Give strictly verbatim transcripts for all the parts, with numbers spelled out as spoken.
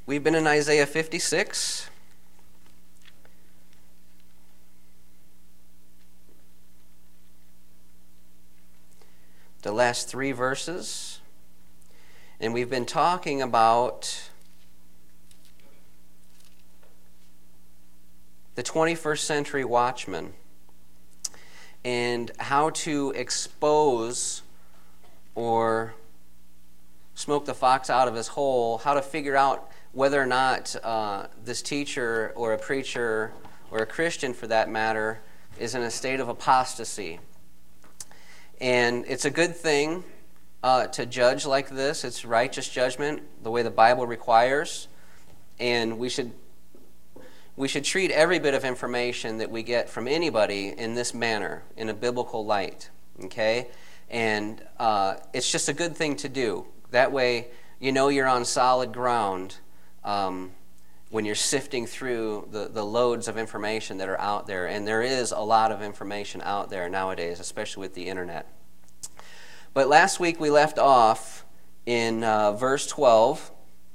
We've been in Isaiah fifty-six. The last three verses. And we've been talking about the twenty-first century watchman and how to expose or smoke the fox out of his hole, how to figure out whether or not uh, this teacher or a preacher or a Christian, for that matter, is in a state of apostasy. And it's a good thing uh, to judge like this. It's righteous judgment, the way the Bible requires. And we should we should treat every bit of information that we get from anybody in this manner, in a biblical light. Okay? And uh, it's just a good thing to do. That way, you know you're on solid ground um, when you're sifting through the, the loads of information that are out there. And there is a lot of information out there nowadays, especially with the internet. But last week we left off in uh, verse twelve.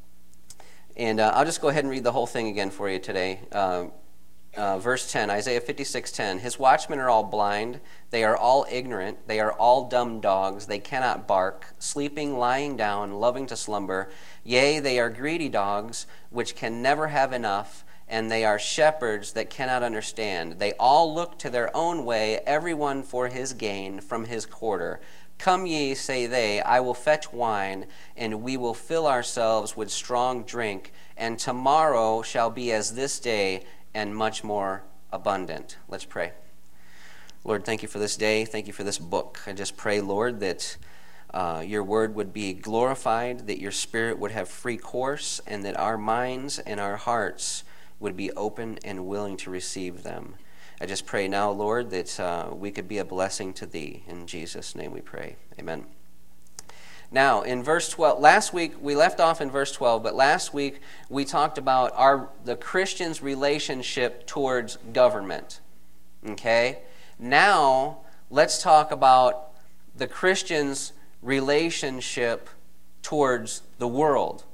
And uh, I'll just go ahead and read the whole thing again for you today. Uh, uh, verse ten, Isaiah fifty-six ten. His watchmen are all blind. They are all ignorant. They are all dumb dogs. They cannot bark. Sleeping, lying down, loving to slumber. Yea, they are greedy dogs, which can never have enough. And they are shepherds that cannot understand. They all look to their own way, everyone for his gain from his quarter. Come ye, say they, I will fetch wine, and we will fill ourselves with strong drink, and tomorrow shall be as this day, and much more abundant. Let's pray. Lord, thank you for this day. Thank you for this book. I just pray, Lord, that uh, your word would be glorified, that your spirit would have free course, and that our minds and our hearts would be open and willing to receive them. I just pray now, Lord, that uh, we could be a blessing to thee. In Jesus' name we pray. Amen. Now, in verse twelve, last week we left off in verse twelve, but last week we talked about our the Christian's relationship towards government. Okay? Now, let's talk about the Christian's relationship towards the world.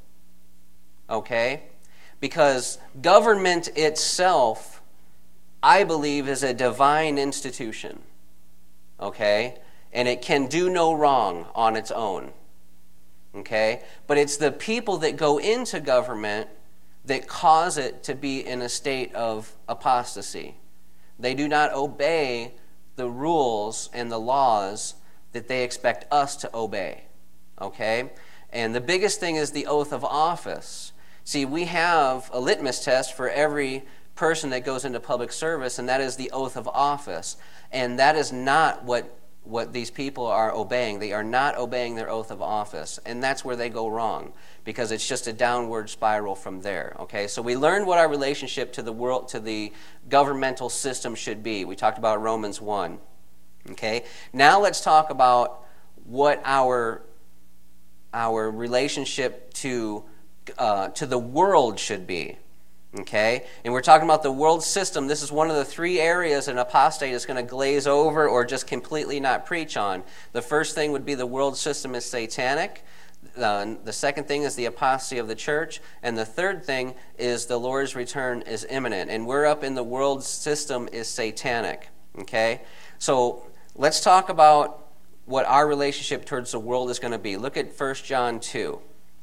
Okay? Because government itself, I believe, is a divine institution, okay? And it can do no wrong on its own, okay? But it's the people that go into government that cause it to be in a state of apostasy. They do not obey the rules and the laws that they expect us to obey, okay? And the biggest thing is the oath of office. See, we have a litmus test for every person that goes into public service, and that is the oath of office. And that is not what what these people are obeying. They are not obeying their oath of office, and that's where they go wrong, because it's just a downward spiral from there. Okay, so we learned what our relationship to the world, to the governmental system should be. We talked about Romans one. Okay, now let's talk about what our our relationship to uh, to the world should be. Okay, and we're talking about the world system. This is one of the three areas an apostate is going to glaze over or just completely not preach on. The first thing would be the world system is satanic. Uh, the second thing is the apostasy of the church. And the third thing is the Lord's return is imminent. And we're up in the world system is satanic. Okay, so let's talk about what our relationship towards the world is going to be. Look at First John two.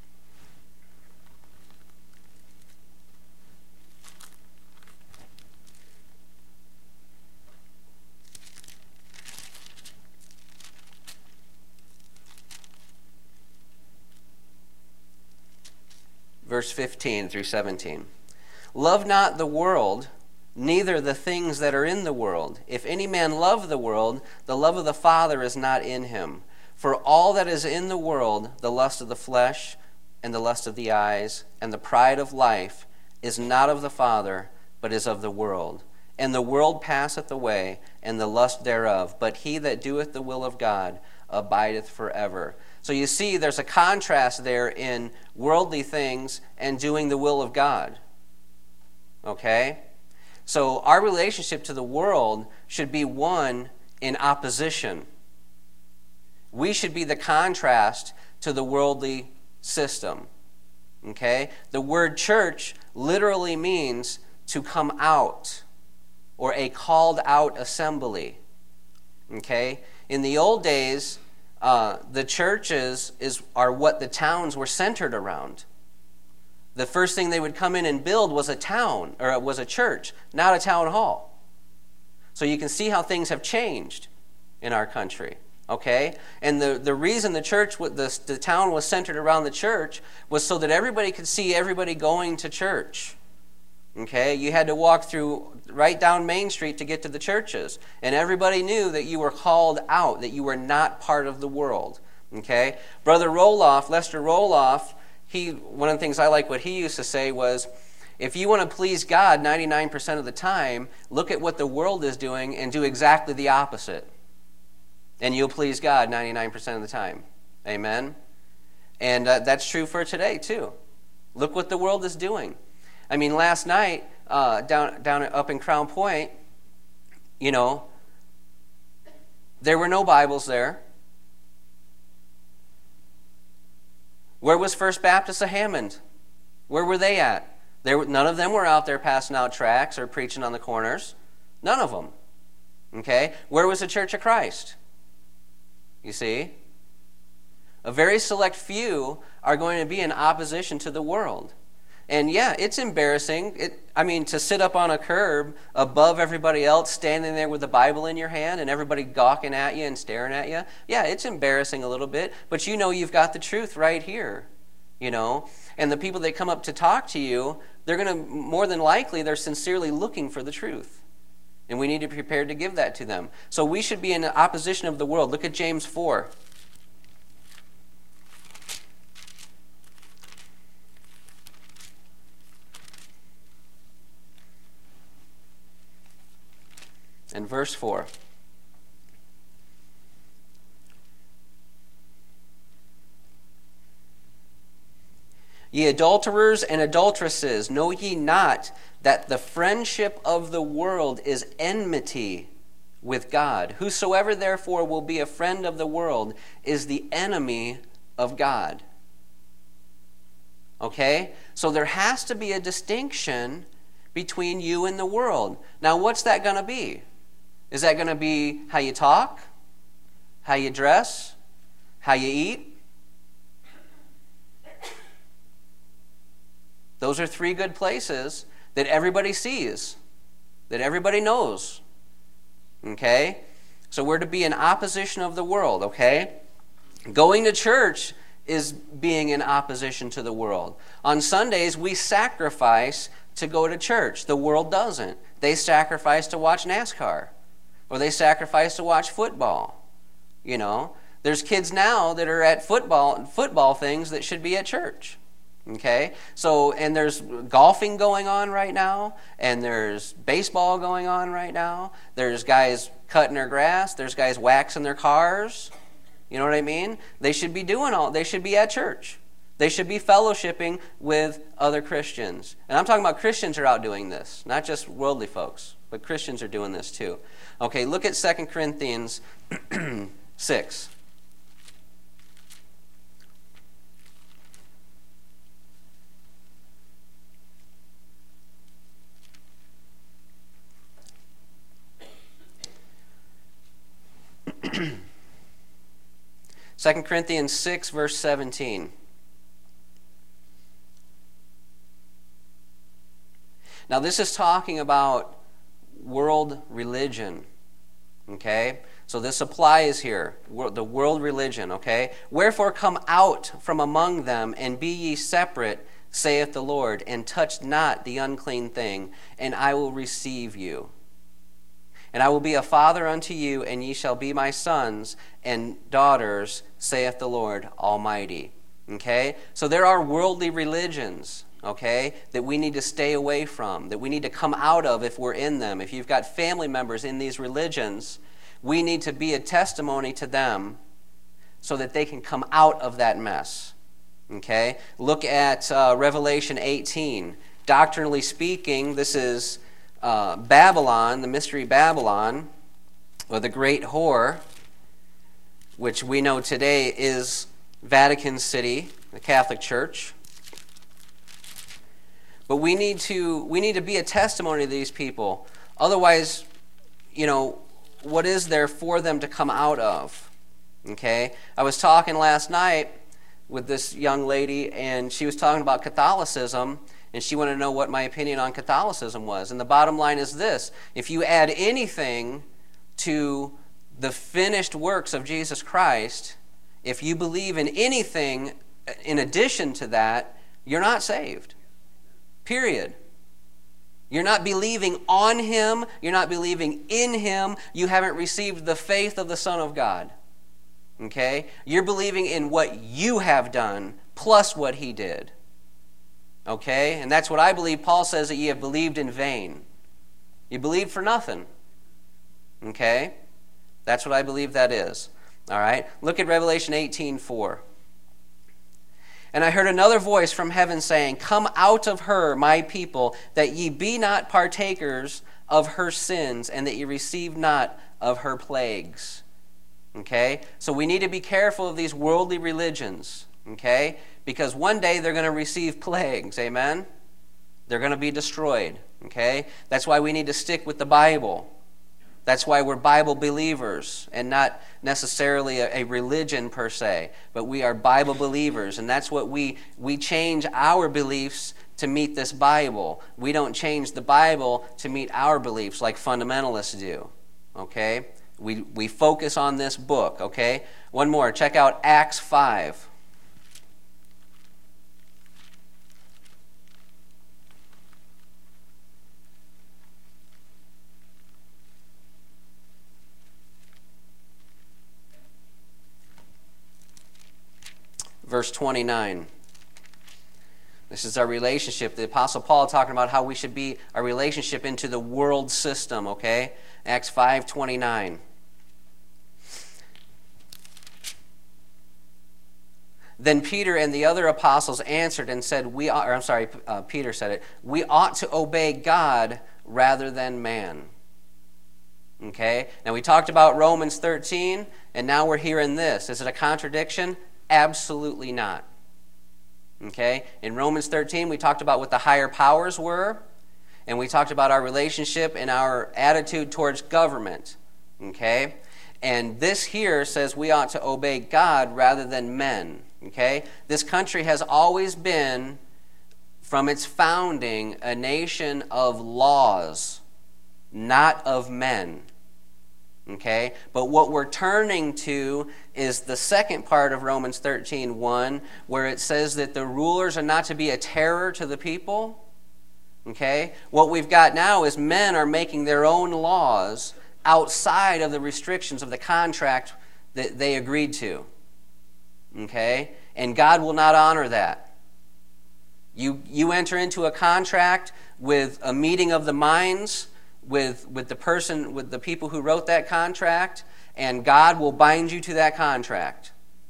Verse fifteen through seventeen. Love not the world, neither the things that are in the world. If any man love the world, the love of the Father is not in him. For all that is in the world, the lust of the flesh, and the lust of the eyes, and the pride of life, is not of the Father, but is of the world. And the world passeth away, and the lust thereof. But he that doeth the will of God abideth forever. So you see, there's a contrast there in worldly things and doing the will of God. Okay? So our relationship to the world should be one in opposition. We should be the contrast to the worldly system. Okay? The word church literally means to come out, or a called out assembly. Okay? In the old days, uh, the churches is are what the towns were centered around. The first thing they would come in and build was a town, or it was a church, not a town hall. So you can see how things have changed in our country. Okay? And the, the reason the church, the, the town was centered around the church was so that everybody could see everybody going to church. Okay? You had to walk through right down Main Street to get to the churches. And everybody knew that you were called out, that you were not part of the world. Okay? Brother Roloff, Lester Roloff, he, one of the things I like what he used to say was, if you want to please God ninety-nine percent of the time, look at what the world is doing and do exactly the opposite. And you'll please God ninety-nine percent of the time. Amen? And uh, that's true for today, too. Look what the world is doing. I mean, last night, uh, down, down up in Crown Point, you know, there were no Bibles there. Where was First Baptist of Hammond? Where were they at? There, none of them were out there passing out tracts or preaching on the corners. None of them. Okay? Where was the Church of Christ? You see? A very select few are going to be in opposition to the world. And yeah, it's embarrassing. It, I mean, to sit up on a curb above everybody else, standing there with the Bible in your hand and everybody gawking at you and staring at you. Yeah, it's embarrassing a little bit, but you know you've got the truth right here, you know. And the people that come up to talk to you, they're going to, more than likely, they're sincerely looking for the truth. And we need to be prepared to give that to them. So we should be in opposition of the world. Look at James four. And verse four. Ye adulterers and adulteresses, know ye not that the friendship of the world is enmity with God? Whosoever therefore will be a friend of the world is the enemy of God. Okay? So there has to be a distinction between you and the world. Now, what's that going to be? Is that going to be how you talk? How you dress? How you eat? Those are three good places that everybody sees, that everybody knows. Okay? So we're to be in opposition of the world, okay? Going to church is being in opposition to the world. On Sundays, we sacrifice to go to church. The world doesn't. They sacrifice to watch NASCAR. Or they sacrifice to watch football. You know? There's kids now that are at football football things that should be at church. Okay? So, and there's golfing going on right now, and there's baseball going on right now. There's guys cutting their grass, there's guys waxing their cars. You know what I mean? They should be doing all, they should be at church. They should be fellowshipping with other Christians. And I'm talking about Christians are out doing this, not just worldly folks, but Christians are doing this too. Okay, look at Second Corinthians six. Second Corinthians six, verse seventeen. Now this is talking about world religion. Okay? So this applies here. The world religion, okay? Wherefore come out from among them, and be ye separate, saith the Lord, and touch not the unclean thing, and I will receive you. And I will be a father unto you, and ye shall be my sons and daughters, saith the Lord Almighty. Okay? So there are worldly religions, okay, that we need to stay away from, that we need to come out of if we're in them. If you've got family members in these religions, we need to be a testimony to them so that they can come out of that mess. Okay? Look at uh, Revelation eighteen. Doctrinally speaking, this is Uh, Babylon, the mystery Babylon, or the great whore, which we know today is Vatican City, the Catholic Church. But we need to we need to be a testimony to these people. Otherwise, you know, what is there for them to come out of? Okay? I was talking last night with this young lady, and she was talking about Catholicism, and she wanted to know what my opinion on Catholicism was. And the bottom line is this: if you add anything to the finished works of Jesus Christ, if you believe in anything in addition to that, you're not saved. Period. You're not believing on Him. You're not believing in Him. You haven't received the faith of the Son of God. Okay? You're believing in what you have done plus what He did. Okay? And that's what I believe Paul says, that ye have believed in vain. You believed for nothing. Okay? That's what I believe that is. All right? Look at Revelation eighteen four. And I heard another voice from heaven saying, Come out of her, my people, that ye be not partakers of her sins, and that ye receive not of her plagues. Okay? So we need to be careful of these worldly religions. Okay? Because one day they're going to receive plagues. Amen? They're going to be destroyed. Okay? That's why we need to stick with the Bible. That's why we're Bible believers and not necessarily a, a religion per se, but we are Bible believers, and that's what we we change our beliefs to meet this Bible. We don't change the Bible to meet our beliefs like fundamentalists do. Okay? We we focus on this book, okay? One more, check out Acts five. Verse twenty-nine. This is our relationship. The Apostle Paul talking about how we should be our relationship into the world system, okay? Acts five twenty-nine. Then Peter and the other apostles answered and said, "We are." Or I'm sorry, uh, Peter said it. We ought to obey God rather than man. Okay? Now we talked about Romans thirteen, and now we're hearing this. Is it a contradiction? Absolutely not. Okay? In Romans thirteen, we talked about what the higher powers were, and we talked about our relationship and our attitude towards government. Okay? And this here says we ought to obey God rather than men. Okay? This country has always been, from its founding, a nation of laws, not of men. Okay? But what we're turning to is the second part of Romans thirteen one, where it says that the rulers are not to be a terror to the people. Okay? What we've got now is men are making their own laws outside of the restrictions of the contract that they agreed to. Okay? And God will not honor that. You, you enter into a contract with a meeting of the minds with, with the person, with the people who wrote that contract, and God will bind you to that contract.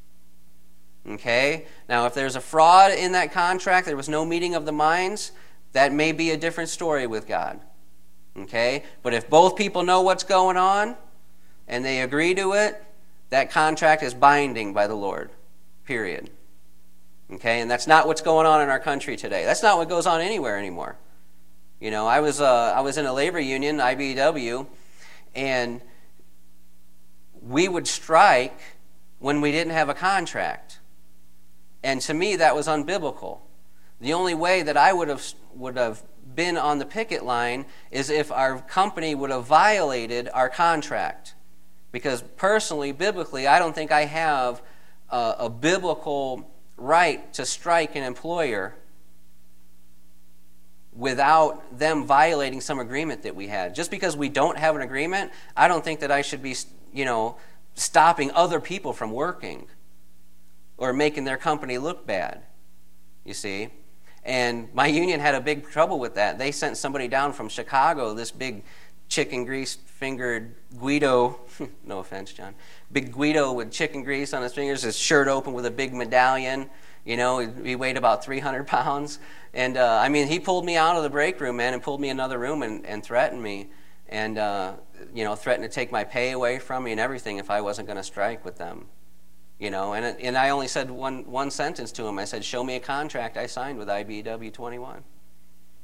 Okay? Now, if there's a fraud in that contract, there was no meeting of the minds, that may be a different story with God. Okay? But if both people know what's going on, and they agree to it, that contract is binding by the Lord. Period. Okay? And that's not what's going on in our country today. That's not what goes on anywhere anymore. You know, I was uh, I was in a labor union, I B E W, and we would strike when we didn't have a contract. And to me, that was unbiblical. The only way that I would have would have been on the picket line is if our company would have violated our contract. Because personally, biblically, I don't think I have a, a biblical right to strike an employer without them violating some agreement that we had. Just because we don't have an agreement, I don't think that I should be, you know, stopping other people from working or making their company look bad, you see. And my union had a big trouble with that. They sent somebody down from Chicago, this big chicken grease-fingered Guido, no offense, John, big Guido with chicken grease on his fingers, his shirt open with a big medallion. You know, he, he weighed about three hundred pounds. And, uh, I mean, he pulled me out of the break room, man, and pulled me in another room and, and threatened me. And, uh, you know, threatened to take my pay away from me and everything if I wasn't going to strike with them. You know, and and I only said one, one sentence to him. I said, show me a contract I signed with I B E W twenty-one.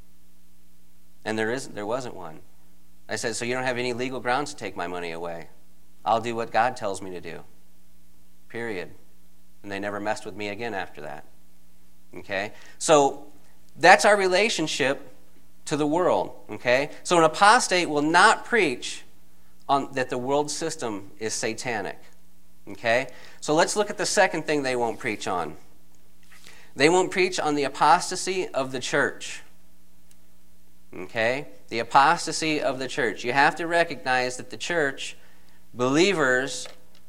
And there isn't, there wasn't one. I said, so you don't have any legal grounds to take my money away. I'll do what God tells me to do. Period. And they never messed with me again after that. Okay? So that's our relationship to the world. Okay? So an apostate will not preach on that the world system is satanic. Okay? So let's look at the second thing they won't preach on. They won't preach on the apostasy of the church. Okay? The apostasy of the church. You have to recognize that the church, believers,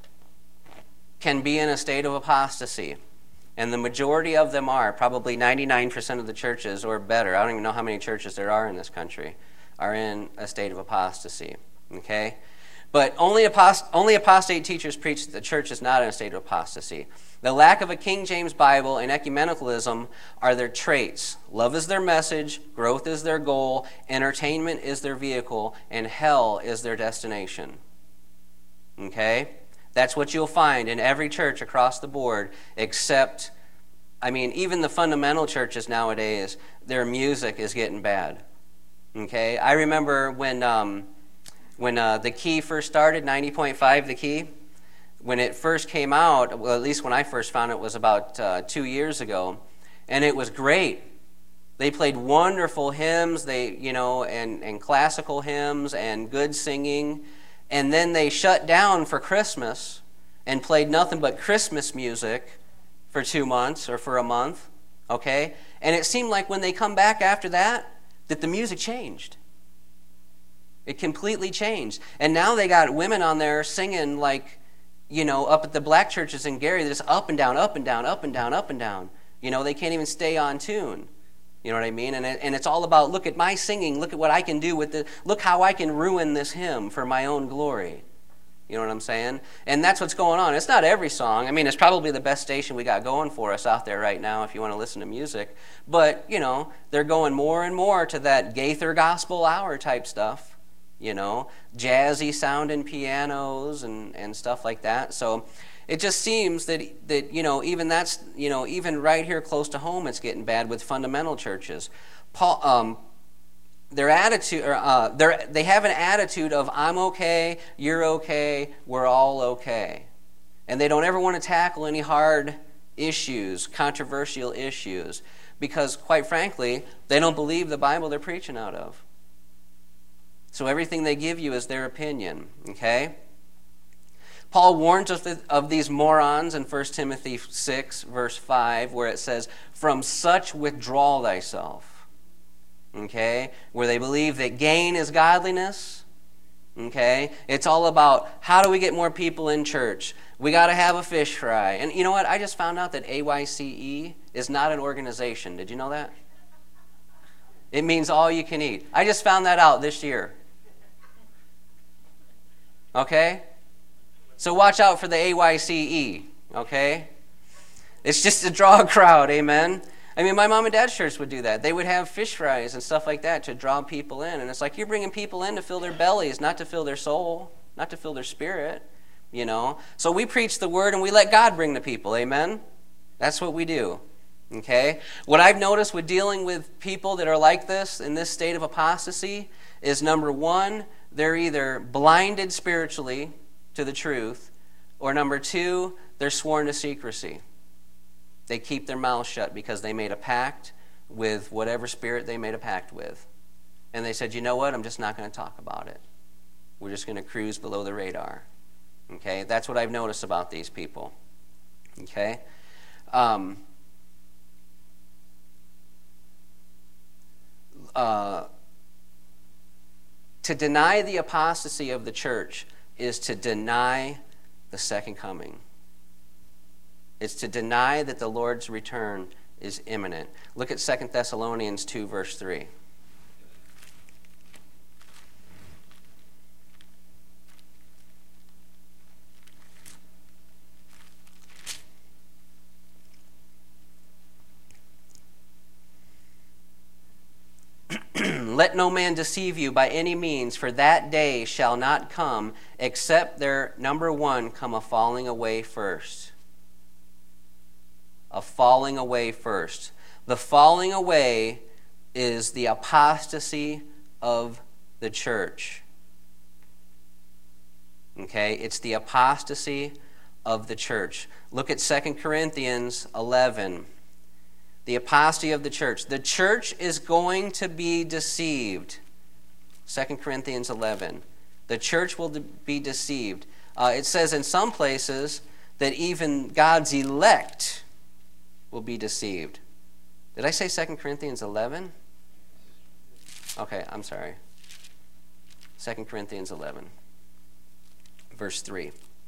can be in a state of apostasy. And the majority of them are, probably ninety-nine percent of the churches or better, I don't even know how many churches there are in this country, are in a state of apostasy. Okay? But only, apost- only apostate teachers preach that the church is not in a state of apostasy. The lack of a King James Bible and ecumenicalism are their traits. Love is their message, growth is their goal, entertainment is their vehicle, and hell is their destination. Okay? That's what you'll find in every church across the board, except, I mean, even the fundamental churches nowadays, their music is getting bad. Okay? I remember when... Um, When uh, the Key first started, ninety point five The Key, when it first came out, well, at least when I first found it, was about uh, two years ago, and it was great. They played wonderful hymns, they, you know, and, and classical hymns and good singing, and then they shut down for Christmas and played nothing but Christmas music for two months or for a month, okay? And it seemed like when they come back after that, that the music changed. It completely changed. And now they got women on there singing like, you know, up at the black churches in Gary, just up and down, up and down, up and down, up and down. You know, they can't even stay on tune. You know what I mean? And, it, and it's all about, look at my singing, look at what I can do with it, look how I can ruin this hymn for my own glory. You know what I'm saying? And that's what's going on. It's not every song. I mean, it's probably the best station we got going for us out there right now if you want to listen to music. But, you know, they're going more and more to that Gaither Gospel Hour type stuff. You know, jazzy sounding pianos and, and stuff like that. So it just seems that, that, you know, even that's, you know, even right here close to home, it's getting bad with fundamental churches. Paul, um, their attitude, or, uh, their, they have an attitude of, I'm okay, you're okay, we're all okay. And they don't ever want to tackle any hard issues, controversial issues, because, quite frankly, they don't believe the Bible they're preaching out of. So everything they give you is their opinion, okay? Paul warns us of these morons in First Timothy six, verse five, where it says, from such withdraw thyself, okay? Where they believe that gain is godliness, okay? It's all about, how do we get more people in church? We got to have a fish fry. And you know what? I just found out that A Y C E is not an organization. Did you know that? It means all you can eat. I just found that out this year. Okay? So watch out for the A Y C E, okay? It's just to draw a crowd, amen? I mean, my mom and dad's church would do that. They would have fish fries and stuff like that to draw people in. And it's like, you're bringing people in to fill their bellies, not to fill their soul, not to fill their spirit, you know? So we preach the word and we let God bring the people, amen? That's what we do, okay? What I've noticed with dealing with people that are like this, in this state of apostasy, is number one, they're either blinded spiritually to the truth, or number two, they're sworn to secrecy. They keep their mouths shut because they made a pact with whatever spirit they made a pact with. And they said, you know what, I'm just not going to talk about it. We're just going to cruise below the radar. Okay, that's what I've noticed about these people. Okay? Um, uh, To deny the apostasy of the church is to deny the second coming. It's to deny that the Lord's return is imminent. Look at Second Thessalonians two, verse three. Let no man deceive you by any means, for that day shall not come, except there, number one, come a falling away first. A falling away first. The falling away is the apostasy of the church. Okay, it's the apostasy of the church. Look at Second Corinthians eleven. The apostasy of the church. The church is going to be deceived. Second Corinthians eleven. The church will be deceived. Uh, it says in some places that even God's elect will be deceived. Did I say Second Corinthians eleven? Okay, I'm sorry. Second Corinthians eleven, verse three.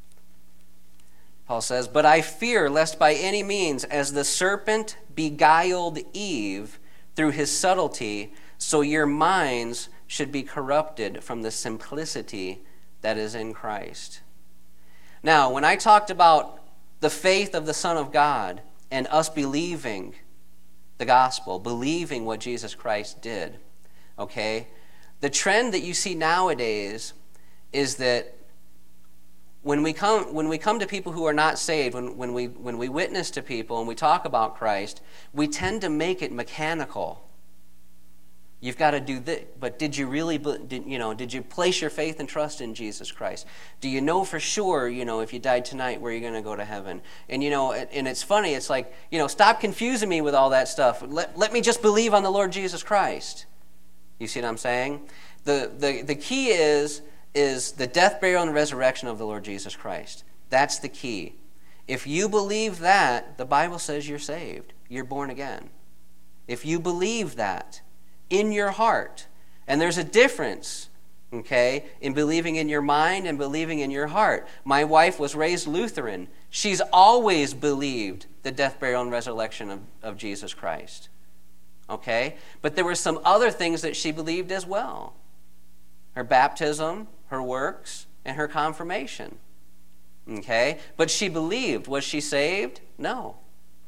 Paul says, "But I fear lest by any means, as the serpent beguiled Eve through his subtlety, so your minds should be corrupted from the simplicity that is in Christ." Now, when I talked about the faith of the Son of God and us believing the gospel, believing what Jesus Christ did, okay, the trend that you see nowadays is that when we come when we come to people who are not saved, when, when we when we witness to people and we talk about Christ, we tend to make it mechanical. You've got to do this, but did you really, did, you know, did you place your faith and trust in Jesus Christ? Do you know for sure, you know, if you died tonight, where you're going to go to heaven? And, you know, and it's funny, it's like, you know, stop confusing me with all that stuff. Let, let me just believe on the Lord Jesus Christ. You see what I'm saying? The, the, the key is, is the death, burial, and resurrection of the Lord Jesus Christ. That's the key. If you believe that, the Bible says you're saved. You're born again. If you believe that in your heart, and there's a difference, okay, in believing in your mind and believing in your heart. My wife was raised Lutheran. She's always believed the death, burial, and resurrection of, of Jesus Christ. Okay? But there were some other things that she believed as well. Her baptism, her works, and her confirmation. Okay? But she believed. Was she saved? No.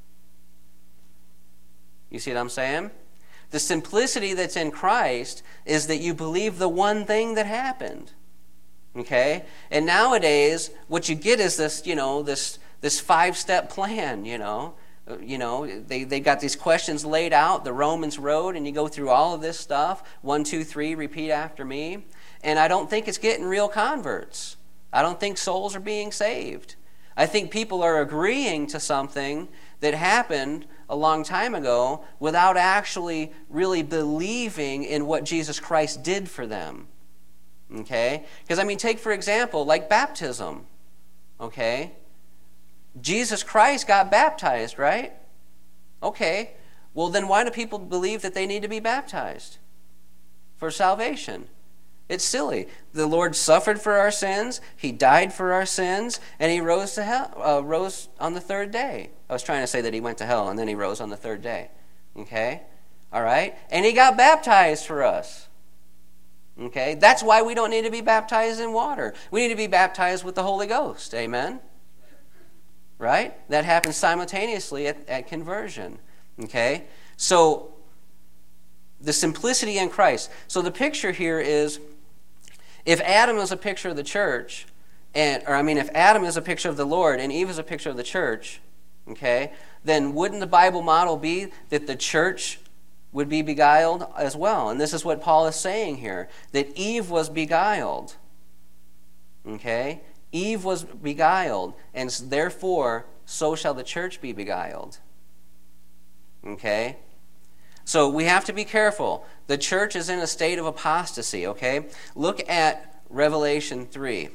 You see what I'm saying? The simplicity that's in Christ is that you believe the one thing that happened. Okay? And nowadays, what you get is this, you know, this this five-step plan, you know. You know, they, they got these questions laid out, the Romans road, and you go through all of this stuff. One, two, three, repeat after me. And I don't think it's getting real converts. I don't think souls are being saved. I think people are agreeing to something that happened a long time ago without actually really believing in what Jesus Christ did for them. Okay? Because, I mean, take, for example, like baptism. Okay? Jesus Christ got baptized, right? Okay. Well, then why do people believe that they need to be baptized? For salvation. It's silly. The Lord suffered for our sins, He died for our sins, and He rose to hell, uh, rose on the third day. I was trying to say that He went to hell and then He rose on the third day. Okay? All right? And He got baptized for us. Okay? That's why we don't need to be baptized in water. We need to be baptized with the Holy Ghost. Amen? Right? That happens simultaneously at, at conversion. Okay? So, the simplicity in Christ. So the picture here is, if Adam is a picture of the church, and or I mean, if Adam is a picture of the Lord and Eve is a picture of the church, okay, then wouldn't the Bible model be that the church would be beguiled as well? And this is what Paul is saying here, that Eve was beguiled. Okay? Eve was beguiled, and therefore, so shall the church be beguiled. Okay? So we have to be careful. The church is in a state of apostasy, okay? Look at Revelation three.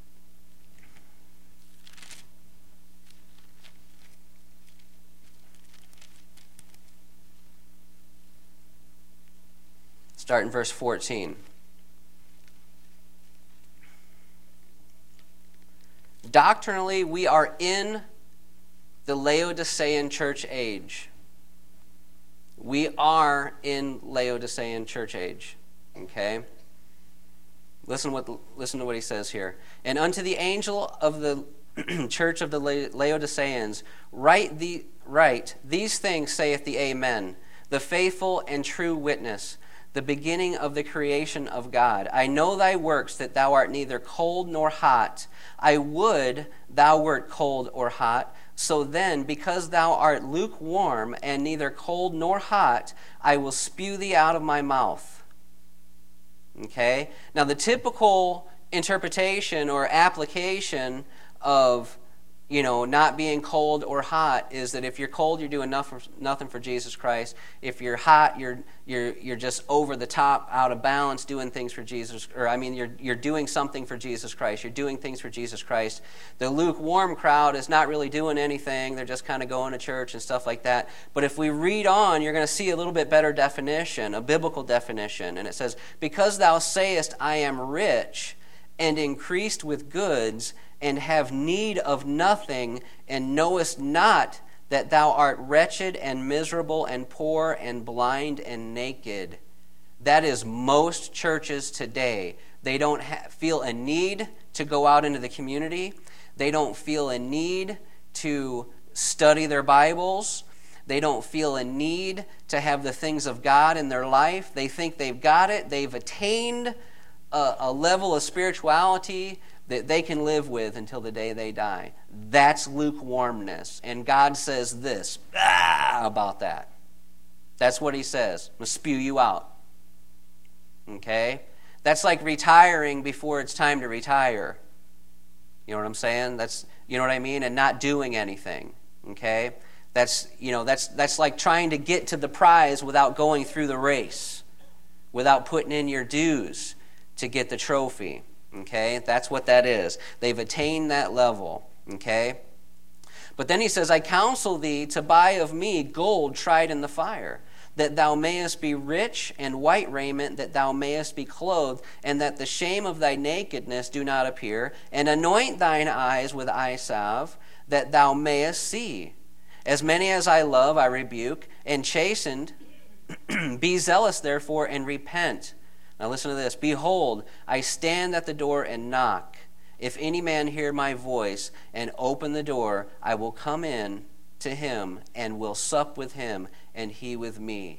Start in verse fourteen. Doctrinally, we are in the Laodicean church age. We are in Laodicean church age. Okay? Listen what listen to what he says here. And unto the angel of the church of the Laodiceans, write the write these things saith the Amen, the faithful and true witness, the beginning of the creation of God. I know thy works, that thou art neither cold nor hot. I would thou wert cold or hot. So then, because thou art lukewarm and neither cold nor hot, I will spew thee out of my mouth. Okay? Now, the typical interpretation or application of, you know, not being cold or hot is that if you're cold, you're doing nothing, nothing for Jesus Christ. If you're hot, you're you're you're just over the top, out of balance, doing things for Jesus. Or I mean, you're you're doing something for Jesus Christ. You're doing things for Jesus Christ. The lukewarm crowd is not really doing anything. They're just kind of going to church and stuff like that. But if we read on, you're going to see a little bit better definition, a biblical definition, and it says, "Because thou sayest, I am rich, and increased with goods, and have need of nothing, and knowest not that thou art wretched and miserable and poor and blind and naked." That is most churches today. They don't ha- feel a need to go out into the community. They don't feel a need to study their Bibles. They don't feel a need to have the things of God in their life. They think they've got it. They've attained a, a level of spirituality that they can live with until the day they die. That's lukewarmness. And God says this ah, about that. That's what he says. I'm going to spew you out. Okay? That's like retiring before it's time to retire. You know what I'm saying? That's, you know what I mean? And not doing anything. Okay? That's, you know, that's that's like trying to get to the prize without going through the race, without putting in your dues to get the trophy. Okay, that's what that is. They've attained that level. Okay, but then he says, "I counsel thee to buy of me gold tried in the fire, that thou mayest be rich, and white raiment, that thou mayest be clothed, and that the shame of thy nakedness do not appear, and anoint thine eyes with eye salve, that thou mayest see. As many as I love, I rebuke, and chastened. Be zealous, therefore, and repent." Now listen to this. "Behold, I stand at the door and knock. If any man hear my voice and open the door, I will come in to him and will sup with him and he with me."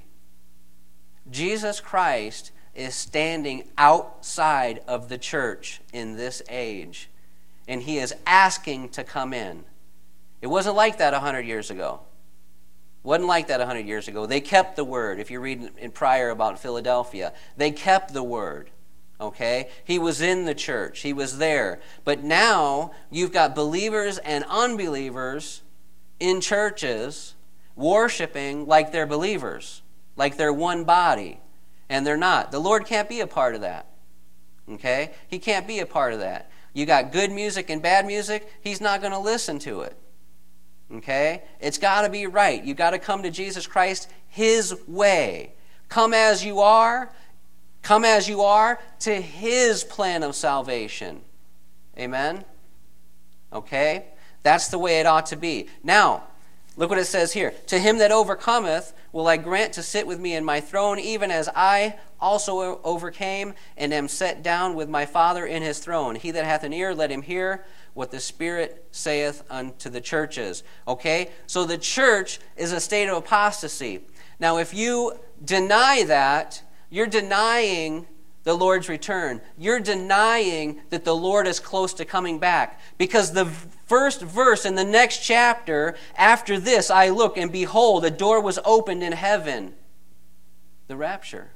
Jesus Christ is standing outside of the church in this age, and he is asking to come in. It wasn't like that one hundred years ago. Wasn't like that one hundred years ago. They kept the word. If you read in prior about Philadelphia, they kept the word. Okay? He was in the church. He was there. But now you've got believers and unbelievers in churches worshiping like they're believers, like they're one body, and they're not. The Lord can't be a part of that. Okay? He can't be a part of that. You got good music and bad music, he's not going to listen to it. Okay? It's got to be right. You've got to come to Jesus Christ his way. Come as you are. Come as you are to his plan of salvation. Amen? Okay? That's the way it ought to be. Now, look what it says here. "To him that overcometh will I grant to sit with me in my throne, even as I also overcame and am set down with my Father in his throne. He that hath an ear, let him hear what the Spirit saith unto the churches." Okay? So the church is a state of apostasy. Now, if you deny that, you're denying the Lord's return. You're denying that the Lord is close to coming back. Because the first verse in the next chapter, "After this I look, and behold, a door was opened in heaven." The rapture.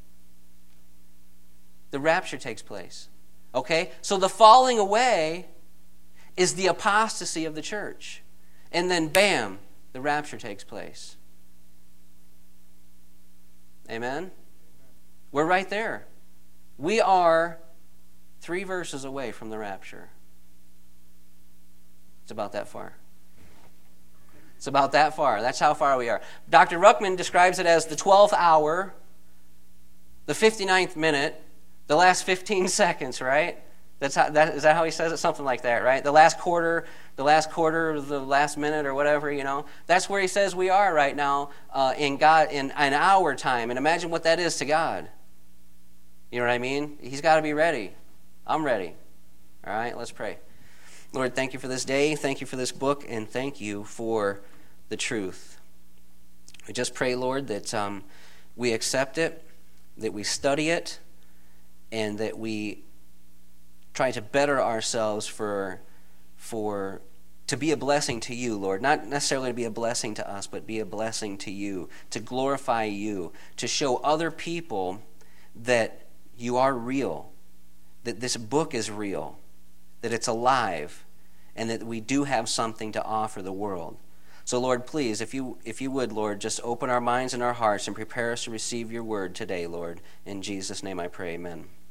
The rapture takes place. Okay? So the falling away is the apostasy of the church. And then, bam, the rapture takes place. Amen? We're right there. We are three verses away from the rapture. It's about that far. It's about that far. That's how far we are. Doctor Ruckman describes it as the twelfth hour, the fifty-ninth minute, the last fifteen seconds, right? That's how, that, is that how he says it? Something like that, right? The last quarter, the last quarter of the last minute or whatever, you know. That's where he says we are right now uh, in God, in an hour time. And imagine what that is to God. You know what I mean? He's got to be ready. I'm ready. All right, let's pray. Lord, thank you for this day. Thank you for this book. And thank you for the truth. We just pray, Lord, that um, we accept it, that we study it, and that we try to better ourselves for, for to be a blessing to you, Lord. Not necessarily to be a blessing to us, but be a blessing to you, to glorify you, to show other people that you are real, that this book is real, that it's alive, and that we do have something to offer the world. So, Lord, please, if you if you would, Lord, just open our minds and our hearts and prepare us to receive your word today, Lord. In Jesus' name I pray, amen.